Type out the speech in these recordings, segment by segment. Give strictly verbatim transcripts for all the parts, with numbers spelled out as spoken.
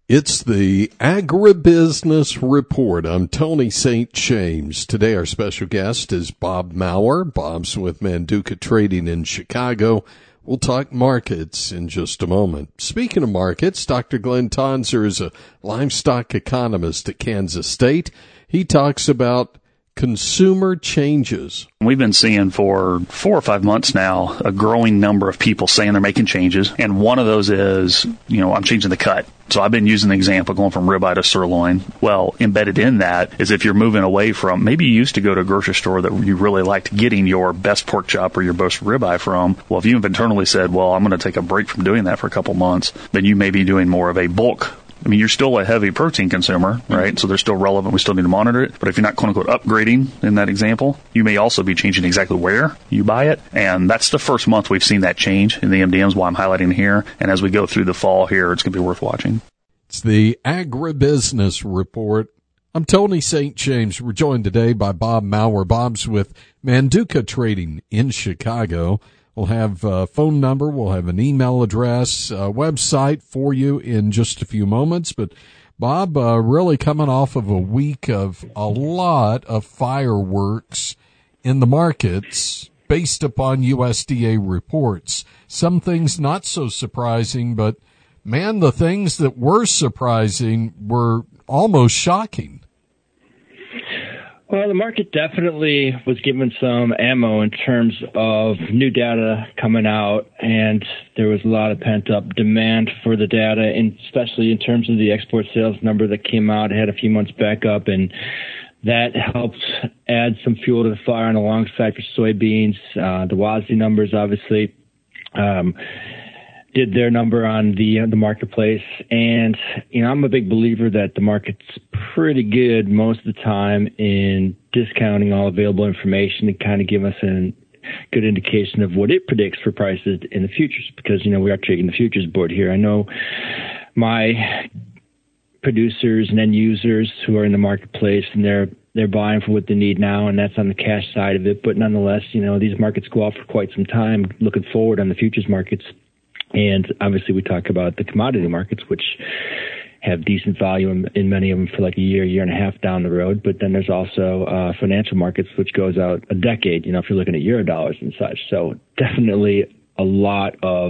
It's the Agribusiness Report. I'm Tony Saint James. Today our special guest is Bob Maurer. Bob's with Manduca Trading in Chicago. We'll talk markets in just a moment. Speaking of markets, Doctor Glenn Tonser is a livestock economist at Kansas State. He talks about consumer changes. We've been seeing for four or five months now a growing number of people saying they're making changes. And one of those is, you know, I'm changing the cut. So I've been using the example going from ribeye to sirloin. Well, embedded in that is if you're moving away from, maybe you used to go to a grocery store that you really liked getting your best pork chop or your best ribeye from. Well, if you've internally said, well, I'm going to take a break from doing that for a couple months, then you may be doing more of a bulk. I mean, you're still a heavy protein consumer, right? Mm-hmm. So they're still relevant. We still need to monitor it. But if you're not, quote unquote, upgrading in that example, you may also be changing exactly where you buy it. And that's the first month we've seen that change in the M D Ms, why I'm highlighting here. And as we go through the fall here, it's going to be worth watching. It's the Agribusiness Report. I'm Tony Saint James. We're joined today by Bob Maurer. Bob's with Manduca Trading in Chicago. We'll have a phone number, we'll have an email address, a website for you in just a few moments. But Bob, uh, really coming off of a week of a lot of fireworks in the markets based upon U S D A reports. Some things not so surprising, but man, the things that were surprising were almost shocking. Well, the market definitely was given some ammo in terms of new data coming out, and there was a lot of pent-up demand for the data, and especially in terms of the export sales number that came out. It had a few months back up, and that helped add some fuel to the fire on the long side for soybeans. Uh, the W A S D numbers, obviously, um, did their number on the uh, the marketplace. And, you know, I'm a big believer that the market's pretty good most of the time in discounting all available information to kind of give us a good indication of what it predicts for prices in the futures, because, you know, we are trading the futures board here. I know my producers and end users who are in the marketplace, and they're they're buying for what they need now, and that's on the cash side of it. But nonetheless, you know, these markets go out for quite some time looking forward on the futures markets. And obviously we talk about the commodity markets, which have decent value in, in many of them for like a year, year and a half down the road. But then there's also uh, financial markets, which goes out a decade, you know, if you're looking at euro dollars and such. So definitely a lot of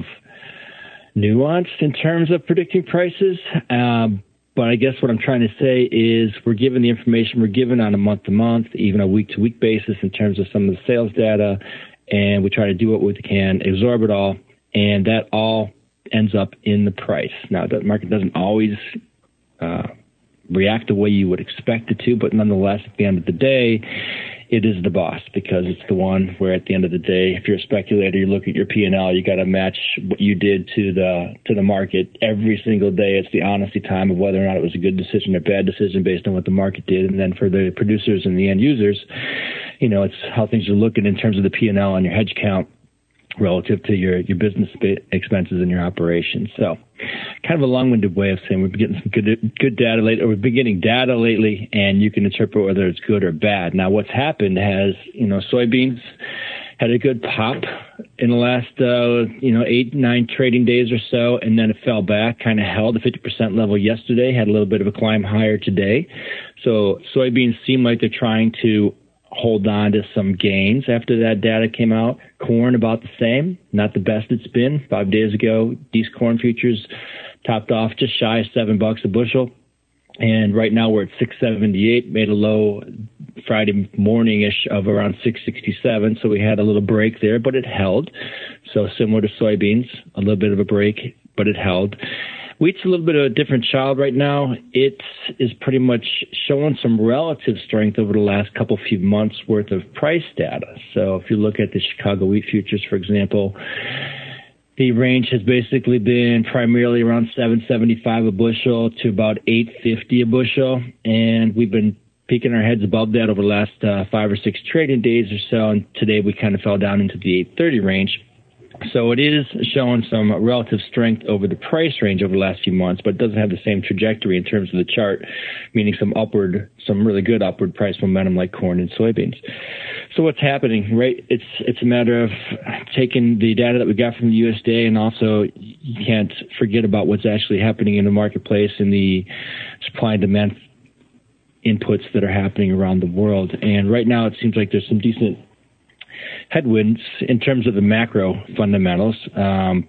nuance in terms of predicting prices. Um, but I guess what I'm trying to say is we're given the information we're given on a month-to-month, even a week-to-week basis in terms of some of the sales data, and we try to do what we can, absorb it all. And that all ends up in the price. Now, the market doesn't always uh, react the way you would expect it to, but nonetheless, at the end of the day, it is the boss, because it's the one where at the end of the day, if you're a speculator, you look at your P and L, you got to match what you did to the to the market every single day. It's the honesty time of whether or not it was a good decision or bad decision based on what the market did. And then for the producers and the end users, you know, it's how things are looking in terms of the P and L on your hedge count relative to your, your business expenses and your operations. So kind of a long-winded way of saying we've been getting some good good data lately, or we've been getting data lately, and you can interpret whether it's good or bad. Now, what's happened has, you know, soybeans had a good pop in the last, uh, you know, eight, nine trading days or so, and then it fell back, kind of held the fifty percent level yesterday, had a little bit of a climb higher today. So soybeans seem like they're trying to hold on to some gains after that data came out. Corn about the same, not the best it's been. Five days ago, these corn futures topped off just shy of seven bucks a bushel. And right now we're at six seventy-eight, made a low Friday morning-ish of around six sixty-seven. So we had a little break there, but it held. So similar to soybeans, a little bit of a break, but it held. Wheat's a little bit of a different child right now. It is pretty much showing some relative strength over the last couple few months worth of price data. So if you look at the Chicago wheat futures, for example, the range has basically been primarily around seven seventy-five a bushel to about eight fifty a bushel. And we've been peeking our heads above that over the last uh, five or six trading days or so. And today we kind of fell down into the eight thirty range. So it is showing some relative strength over the price range over the last few months, but it doesn't have the same trajectory in terms of the chart, meaning some upward, some really good upward price momentum like corn and soybeans. So what's happening, right? It's it's a matter of taking the data that we got from the U S D A, and also you can't forget about what's actually happening in the marketplace and the supply and demand inputs that are happening around the world. And right now it seems like there's some decent headwinds in terms of the macro fundamentals. Um,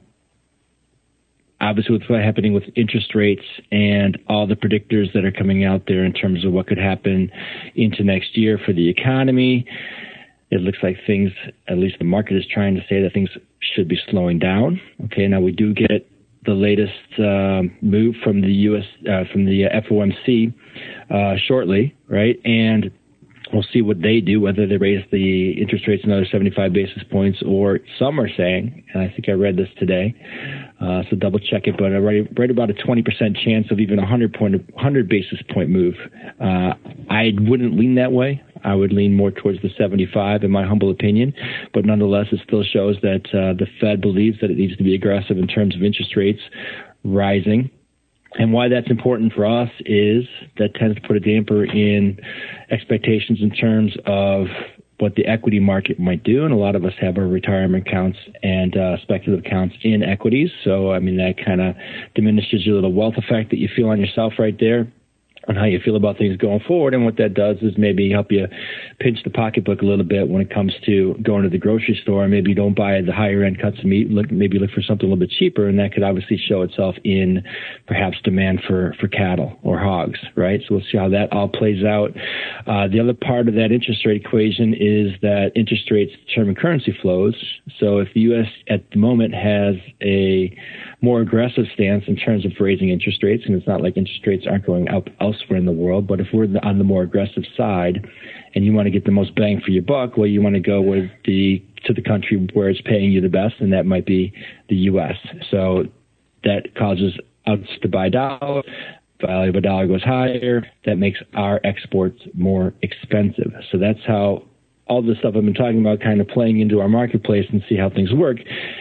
obviously, with what's happening with interest rates and all the predictors that are coming out there in terms of what could happen into next year for the economy, it looks like things, at least the market is trying to say that things should be slowing down. Okay, now we do get the latest uh, move from the U S uh, from the F O M C uh, shortly, right? And we'll see what they do, whether they raise the interest rates another seventy-five basis points, or some are saying, and I think I read this today, uh, so double check it, but I read, read about a twenty percent chance of even a one hundred point, one hundred basis point move. Uh, I wouldn't lean that way. I would lean more towards the seventy-five, in my humble opinion. But nonetheless, it still shows that uh, the Fed believes that it needs to be aggressive in terms of interest rates rising. And why that's important for us is that tends to put a damper in expectations in terms of what the equity market might do. And a lot of us have our retirement accounts and uh, speculative accounts in equities. So, I mean, that kind of diminishes your little wealth effect that you feel on yourself right there, on how you feel about things going forward. And what that does is maybe help you pinch the pocketbook a little bit when it comes to going to the grocery store. Maybe you don't buy the higher end cuts of meat, look, maybe look for something a little bit cheaper, and that could obviously show itself in perhaps demand for, for cattle or hogs, right? So we'll see how that all plays out. Uh, the other part of that interest rate equation is that interest rates determine currency flows. So if the U S at the moment has a more aggressive stance in terms of raising interest rates, and it's not like interest rates aren't going up elsewhere in the world, but if we're on the more aggressive side and you want to get the most bang for your buck, well, you want to go with the to the country where it's paying you the best, and that might be the U S. So that causes us to buy dollars. Value of a dollar goes higher. That makes our exports more expensive. So that's how all the stuff I've been talking about kind of playing into our marketplace and see how things work.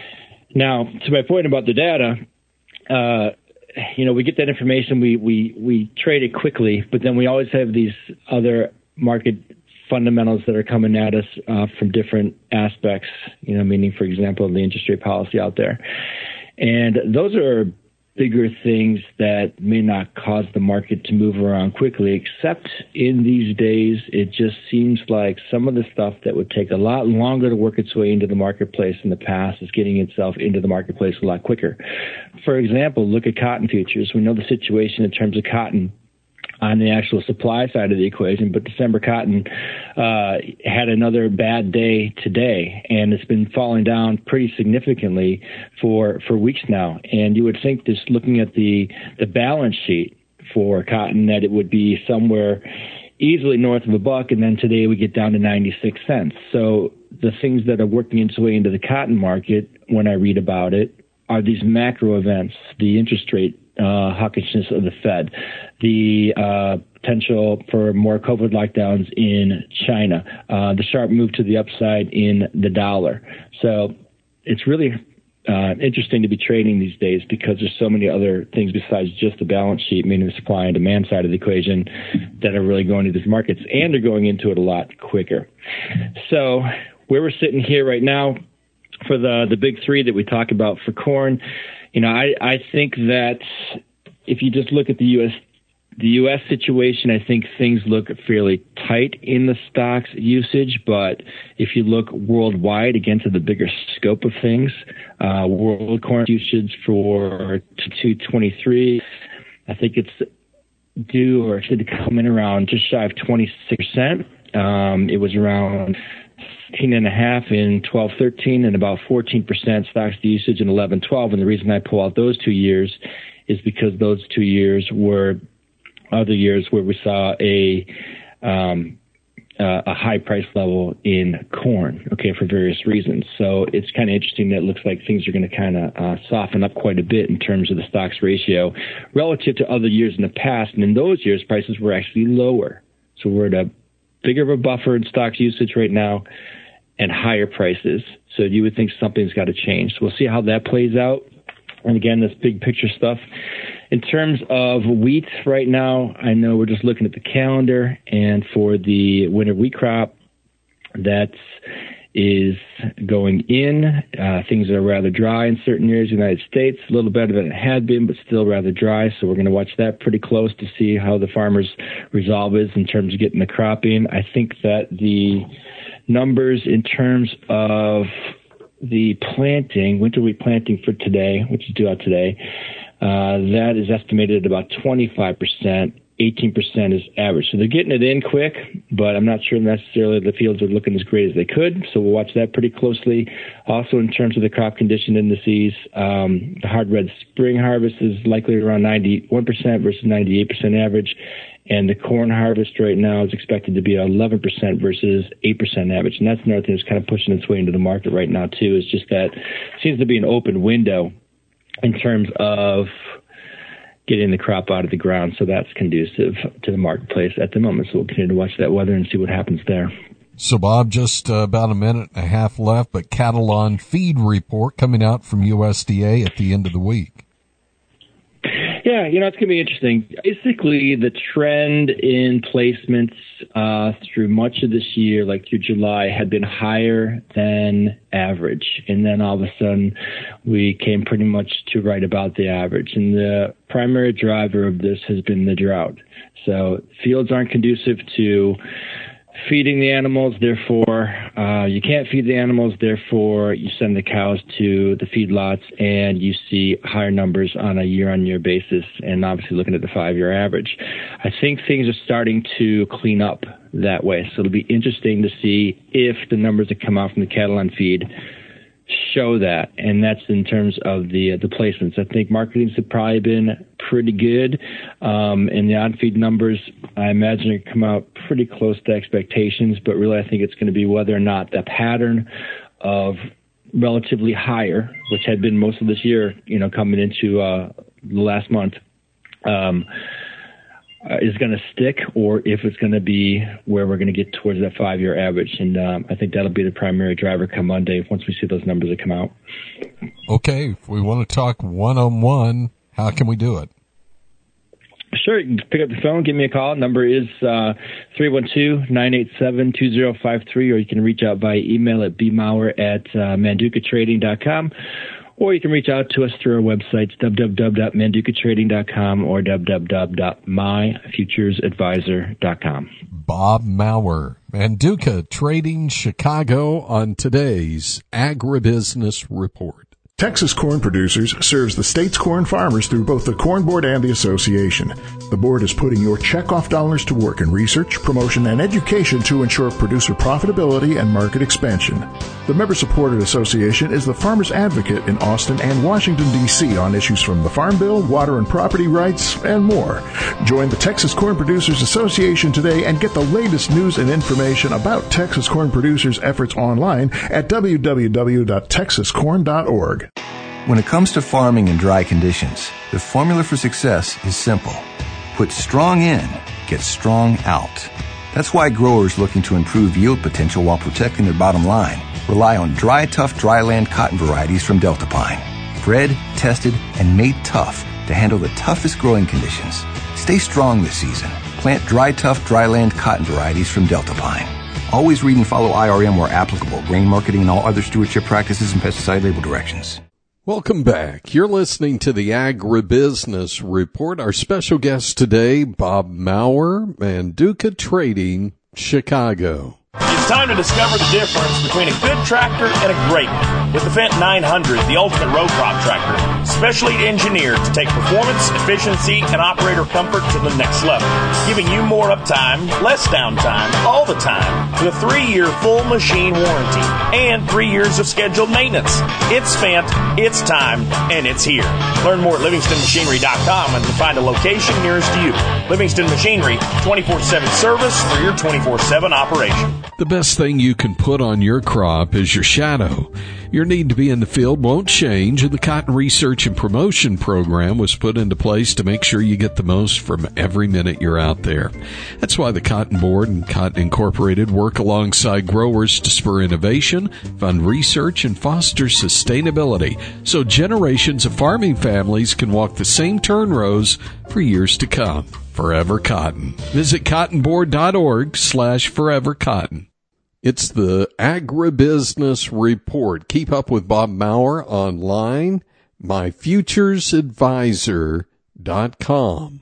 Now, to my point about the data, uh, you know, we get that information, we, we, we trade it quickly, but then we always have these other market fundamentals that are coming at us uh, from different aspects, you know, meaning, for example, the interest rate policy out there. And those are bigger things that may not cause the market to move around quickly, except in these days, it just seems like some of the stuff that would take a lot longer to work its way into the marketplace in the past is getting itself into the marketplace a lot quicker. For example, look at cotton futures. We know the situation in terms of cotton on the actual supply side of the equation, but December cotton uh, had another bad day today, and it's been falling down pretty significantly for for weeks now. And you would think, just looking at the the balance sheet for cotton, that it would be somewhere easily north of a buck, and then today we get down to ninety-six cents. So the things that are working its way into the cotton market, when I read about it, are these macro events, the interest rate Uh, hawkishness of the Fed, the uh, potential for more COVID lockdowns in China, uh, the sharp move to the upside in the dollar. So it's really uh, interesting to be trading these days because there's so many other things besides just the balance sheet, meaning the supply and demand side of the equation, that are really going to these markets, and they're going into it a lot quicker. So where we're sitting here right now for the, the big three that we talk about for corn, You know, I, I think that if you just look at the U S the U S situation, I think things look fairly tight in the stocks usage. But if you look worldwide, again, to the bigger scope of things, uh, world corn usage for two twenty-three, I think it's due or should come in around just shy of twenty-six percent. Um, it was around fifteen and a half in twelve thirteen, and about fourteen percent stocks to usage in eleven twelve. And the reason I pull out those two years is because those two years were other years where we saw a um, uh, a high price level in corn, okay, for various reasons. So it's kind of interesting that it looks like things are going to kind of uh, soften up quite a bit in terms of the stocks ratio relative to other years in the past. And in those years, prices were actually lower. So we're at a bigger of a buffer in stocks usage right now, and higher prices. So you would think something's got to change. So we'll see how that plays out. And again, this big picture stuff. In terms of wheat right now, I know we're just looking at the calendar, and for the winter wheat crop, that is going in. Uh, things are rather dry in certain areas of the United States, a little better than it had been, but still rather dry. So we're going to watch that pretty close to see how the farmers' resolve is in terms of getting the crop in. I think that the numbers in terms of the planting, winter wheat planting for today, which is due out today, uh, that is estimated at about twenty-five percent. eighteen percent is average. So they're getting it in quick, but I'm not sure necessarily the fields are looking as great as they could. So we'll watch that pretty closely. Also, in terms of the crop condition indices, um, the hard red spring harvest is likely around ninety-one percent versus ninety-eight percent average. And the corn harvest right now is expected to be eleven percent versus eight percent average. And that's another thing that's kind of pushing its way into the market right now, too, is just that it seems to be an open window in terms of getting the crop out of the ground. So that's conducive to the marketplace at the moment. So we'll continue to watch that weather and see what happens there. So, Bob, just uh, about a minute and a half left, but cattle on feed report coming out from U S D A at the end of the week. Yeah, you know, it's going to be interesting. Basically, the trend in placements uh, through much of this year, like through July, had been higher than average. And then all of a sudden, we came pretty much to right about the average. And the primary driver of this has been the drought. So fields aren't conducive to feeding the animals, therefore uh, you can't feed the animals, therefore you send the cows to the feedlots and you see higher numbers on a year-on-year basis, and obviously looking at the five-year average. I think things are starting to clean up that way, so it'll be interesting to see if the numbers that come out from the cattle on feed show that, and that's in terms of the uh, the placements. I think marketings have probably been pretty good, um, and the on-feed numbers, I imagine, are come out pretty close to expectations, but really I think it's going to be whether or not the pattern of relatively higher, which had been most of this year, you know, coming into uh, the last month, um, Uh, is going to stick, or if it's going to be where we're going to get towards that five-year average. And um, I think that'll be the primary driver come Monday once we see those numbers that come out. Okay, if we want to talk one-on-one, how can we do it? Sure, you can pick up the phone, give me a call. Number is uh, three one two, nine eight seven, two zero five three, or you can reach out by email at b mauer at uh, manduca trading dot com. Or you can reach out to us through our websites, w w w dot manduca trading dot com or w w w dot my futures advisor dot com. Bob Mauer, Manduca Trading Chicago, on today's Agribusiness Report. Texas Corn Producers serves the state's corn farmers through both the Corn Board and the association. The board is putting your checkoff dollars to work in research, promotion, and education to ensure producer profitability and market expansion. The member-supported association is the Farmers Advocate in Austin and Washington, D C on issues from the Farm Bill, water and property rights, and more. Join the Texas Corn Producers Association today and get the latest news and information about Texas Corn Producers' efforts online at w w w dot texas corn dot org. When it comes to farming in dry conditions, the formula for success is simple. Put strong in, get strong out. That's why growers looking to improve yield potential while protecting their bottom line rely on Dry Tough Dryland cotton varieties from Delta Pine. Bred, tested, and made tough to handle the toughest growing conditions. Stay strong this season. Plant Dry Tough Dryland cotton varieties from Delta Pine. Always read and follow I R M where applicable, grain marketing and all other stewardship practices and pesticide label directions. Welcome back. You're listening to the Agribusiness Report. Our special guest today, Bob Mauer, Manduca Trading, Chicago. It's time to discover the difference between a good tractor and a great one. With the Fendt nine hundred, the ultimate row crop tractor, specially engineered to take performance, efficiency, and operator comfort to the next level, giving you more uptime, less downtime, all the time, with a three-year full machine warranty and three years of scheduled maintenance. It's Fendt, it's time, and it's here. Learn more at livingston machinery dot com and find a location nearest you. Livingston Machinery, twenty-four seven service for your twenty-four seven operation. The best thing you can put on your crop is your shadow. Your need to be in the field won't change, and the Cotton Research and Promotion Program was put into place to make sure you get the most from every minute you're out there. That's why the Cotton Board and Cotton Incorporated work alongside growers to spur innovation, fund research, and foster sustainability so generations of farming families can walk the same turn rows for years to come. Forever Cotton. Visit cottonboard.org slash forever cotton. It's the Agribusiness Report. Keep up with Bob Maurer online, my futures advisor dot com.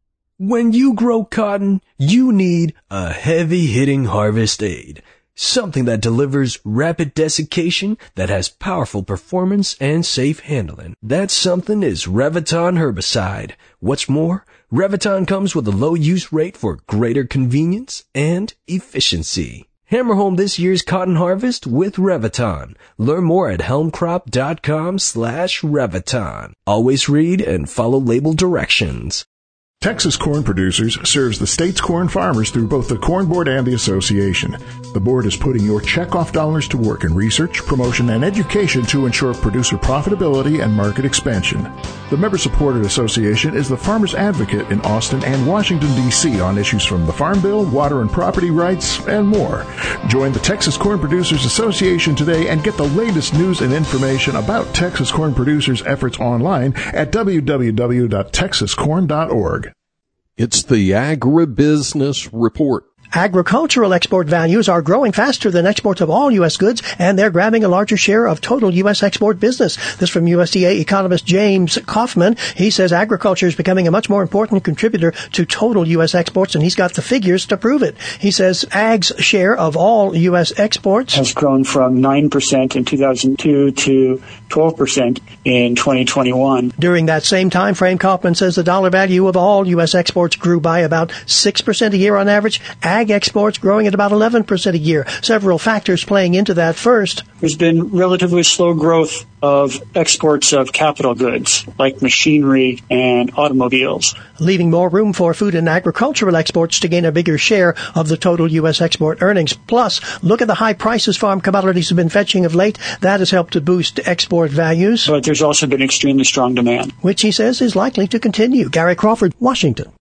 When you grow cotton, you need a heavy-hitting harvest aid. Something that delivers rapid desiccation, that has powerful performance and safe handling. That something is Reviton herbicide. What's more, Reviton comes with a low use rate for greater convenience and efficiency. Hammer home this year's cotton harvest with Reviton. Learn more at helmcrop.com slash Reviton. Always read and follow label directions. Texas Corn Producers serves the state's corn farmers through both the Corn Board and the Association. The board is putting your checkoff dollars to work in research, promotion, and education to ensure producer profitability and market expansion. The member-supported association is the Farmers Advocate in Austin and Washington, D C on issues from the Farm Bill, water and property rights, and more. Join the Texas Corn Producers Association today and get the latest news and information about Texas Corn Producers' efforts online at w w w dot texas corn dot org. It's the Agribusiness Report. Agricultural export values are growing faster than exports of all U S goods, and they're grabbing a larger share of total U S export business. This from U S D A economist James Kaufman. He says agriculture is becoming a much more important contributor to total U S exports, and he's got the figures to prove it. He says ag's share of all U S exports has grown from nine percent in two thousand two to twelve percent in twenty twenty-one. During that same time frame, Kaufman says the dollar value of all U S exports grew by about six percent a year on average. Ag exports growing at about eleven percent a year. Several factors playing into that. First, there's been relatively slow growth of exports of capital goods like machinery and automobiles, leaving more room for food and agricultural exports to gain a bigger share of the total U S export earnings. Plus, look at the high prices farm commodities have been fetching of late. That has helped to boost export values. But there's also been extremely strong demand, which he says is likely to continue. Gary Crawford, Washington.